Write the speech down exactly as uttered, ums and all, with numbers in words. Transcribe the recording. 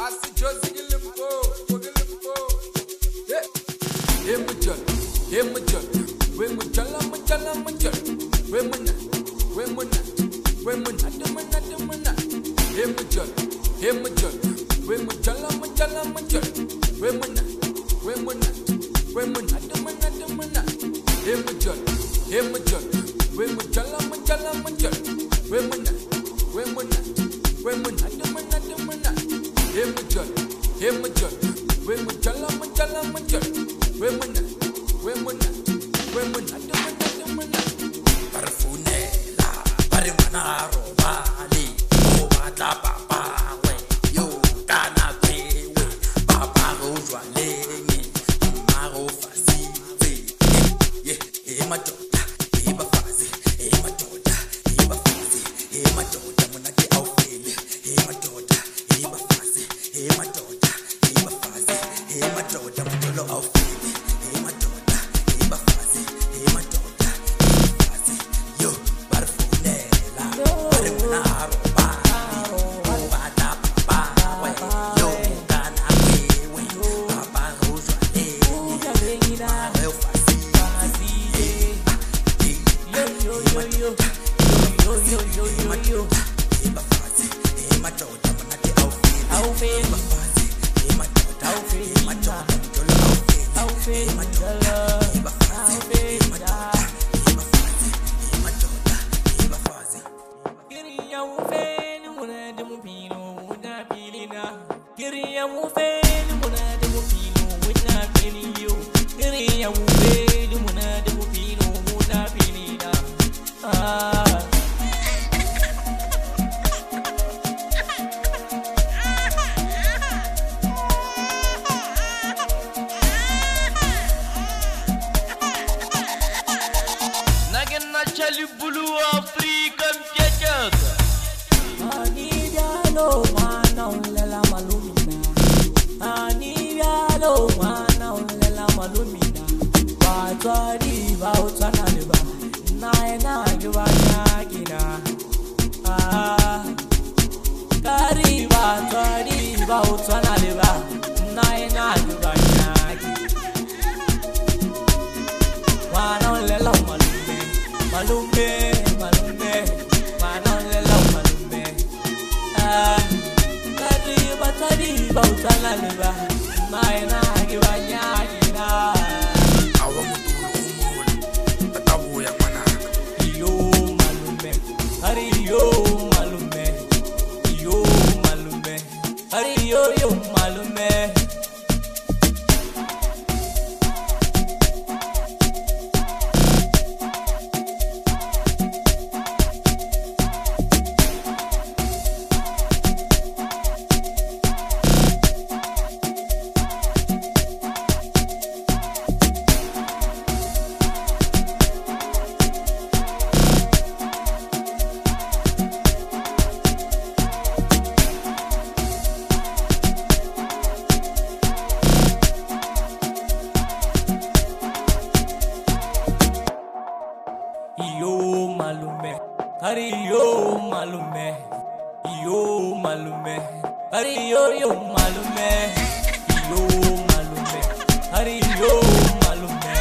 Asi Josie Limpo, Limpo. Hey, Major, hey, Major. When Majala, Majala, Major. When Muna, when Muna, when Muna, Muna, Muna. Hey, Major, hey, Major. When Majala, Majala, Major. When Muna, when Muna, when Muna, Muna, Muna. Hey, Major, hey, Major. When Majala, Majala, Major. When Muna, when Muna, when Muna, Muna, Muna. Hey, Major, hey, Major. When Majala, Majala, Major. When Muna, when Muna, when Muna, Muna, Muna. Parfunela, Parimanaro, Bali, O Bata Papa, yo, Kana Pewe, Papa Rojwa Lengi, Maro Fazi, eh, Matota, Eba Fazi, eh, Matota, Eba Fazi, eh, Matota, Monaki Aufele, eh, Matota, Eba Fazi, eh, Matota, Eba Fazi, eh, Matota, Motolo Aufele. Malume, yo malume, hari yo malume.